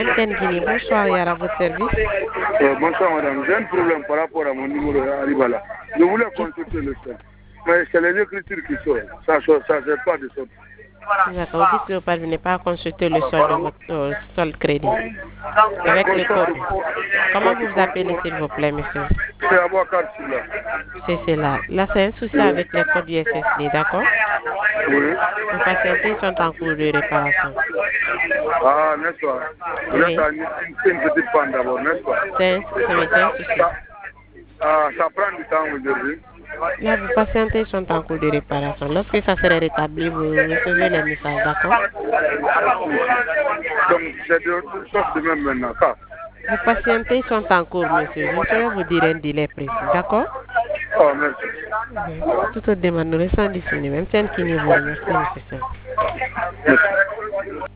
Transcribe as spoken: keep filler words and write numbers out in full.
Etienne Guinée, bonsoir, Yara, à votre service. Euh, bonsoir madame, j'ai un problème par rapport à mon numéro Aribala. Je voulais consulter le sol. Mais c'est les écritures qui sortent. Ça ne sert pas de sortir. D'accord, vous dites que vous ne parvenez pas à consulter le sol de votre euh, sol crédit. Avec le code. Comment vous vous appelez, s'il vous plaît, monsieur? C'est à voir carte là. C'est cela. Là, c'est un souci avec les codes U S S D, d'accord? Oui. Vos patientés sont en cours de réparation. Ah, n'est-ce pas? Vous Oui. êtes à une, une petite panne d'abord, n'est-ce pas? C'est un, c'est un souci. Ça, ah, ça prend du temps aujourd'hui. Là, vos patientés sont en cours de réparation. Lorsque ça serait rétabli, vous recevez les messages, d'accord? Donc, c'est de toutes sortes de même maintenant. Ça. Vos patientés sont en cours, monsieur. Je saurais vous dire un délai précis, d'accord? Oh, merci. Mhm. Toute autre demande nous restons disponibles. Même tiens qui nous voit. Merci, monsieur. Merci.